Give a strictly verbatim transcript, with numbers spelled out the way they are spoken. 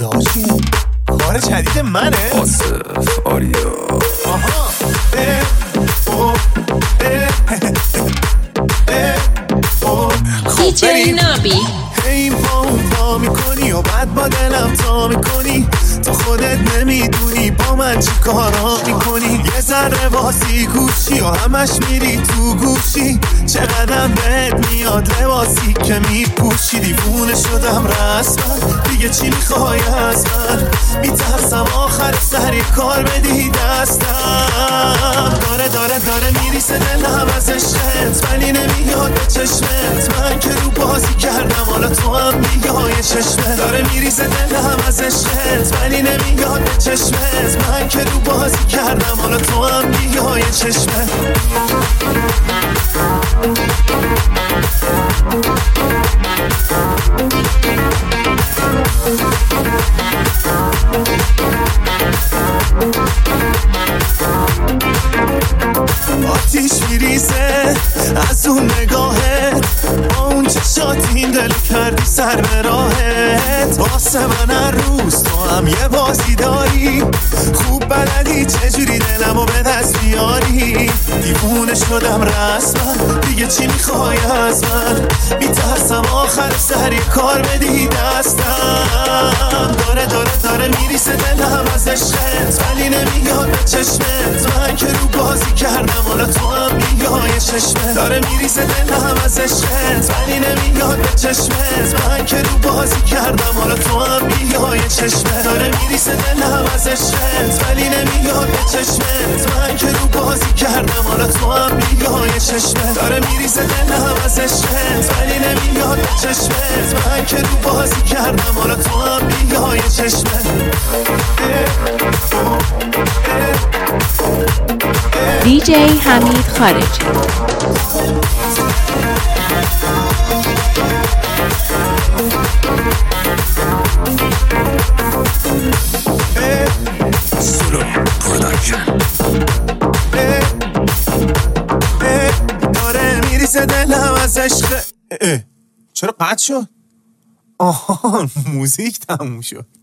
صدا چیه؟ کار جدید منه؟ آصف آریا. آها اه او اه اه او دیجی نابی. هی پا اون پا میکنی و بعد با دلم تا میکنی، تو خودت نمیدونی با من چی کارا میکنی. یه ذره واسی گوشی و همش میری تو گوشی، چقدر بهت میاد لباسی که میپوشی. دیوونه شدم رسما، دیگه چی میخوای از من؟ میترسم آخر سری کار بدی دستم. داره داره داره میریسه دلم از عشقت، ولی نمیاد به چشمت. من که رو بازی کردم حالا تو هم بیای چشمت. داره میریسه دلم از عشقت، ولی نمیاد به چشمت. من که رو بازی کردم حالا تو هم بیای چشمت. آتیش میریزه از اون نگاهت، با اون چشات این دل کردی سر به راهت. واسه من هر روز تو هم یه بازی داری، خوب بلدی چجوری دلمو به دست بیاری. دیوونه شدم رسما، دیگه چی میخوای از من؟ میترسم آخر سری کار بدی دستم. داره داره داره میریسه دلم از عشقت، ولی نمیاد به چشمت. من که رو بازی کردم حالا تو هم بیای چشمت. داره میریسه دلم از عشقت، ولی نمیاد به چشمت. من که رو بازی کردم حالا تو هم بیای چشمت. داره میریسه دلم از عشقت، ولی نمیاد به چشمت. من که رو بازی کردم حالا تو هم بیای چشمت. داره میریسه دلم از عشقت، ولی نمیاد به چشمت. من که رو بازی کردم حالا تو هم بیای چشمت. دیجی حمید خارجی. سولو پروداکشن. داره میریزه دلم از عشق. چرا قطع شد؟ آها موزیک تموم شد.